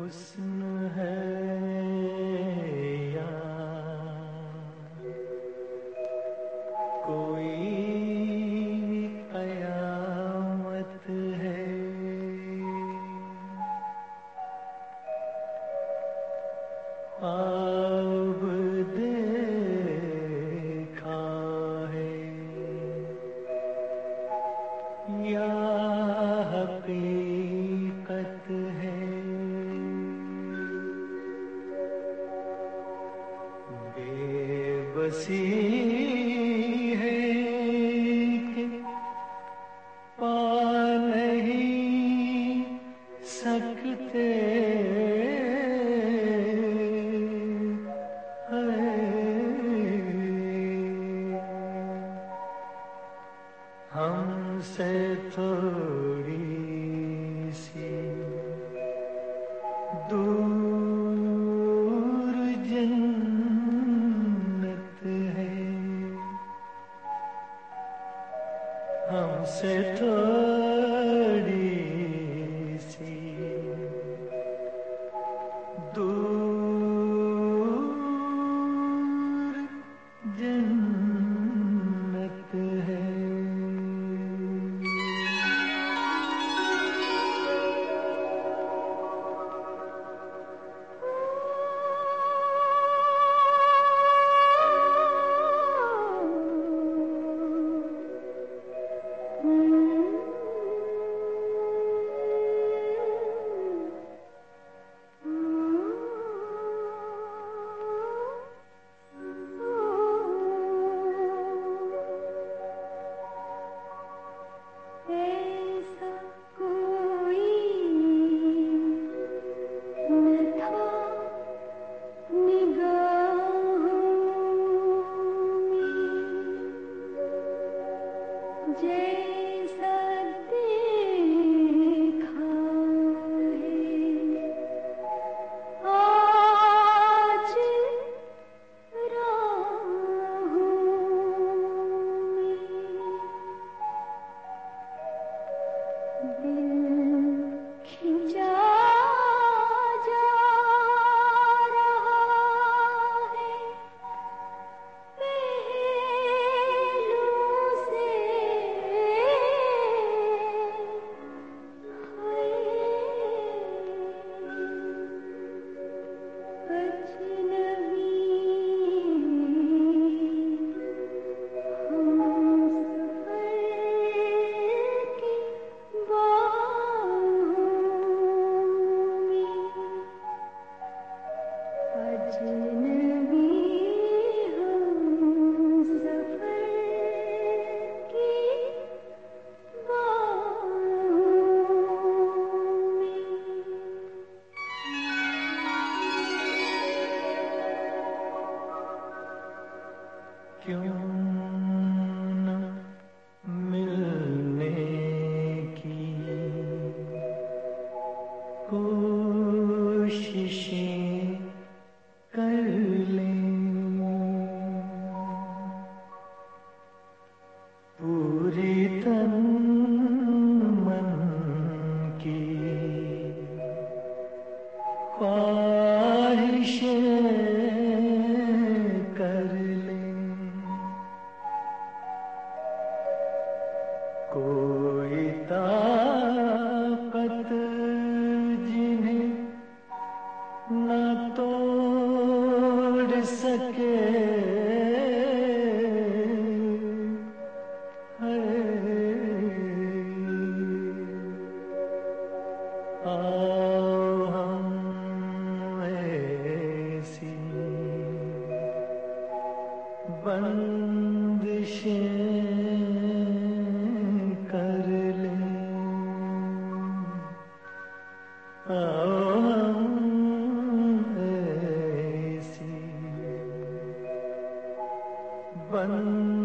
हुस्न है या कोई कयामत है, ख्वाब देखा है या हकीकत है। बेबसी है कि पा नहीं सकते हमसे थोड़ी सी दूर जन्नत है, हमसे थोड़ी सी दूर जन्नत है। जैसा देखा है आज राहों में, दिल खिंचा जा रहा है पहलू से। क्यों न मिलने की कोशिशें कर लें, पूरी तन मन की ख्वाहिशें कर लें। कोई ताकत जिन्हें न तोड़ सके आओ हम ऐसी बंदिशें कर लें, आओ हम ऐसी बंदिशें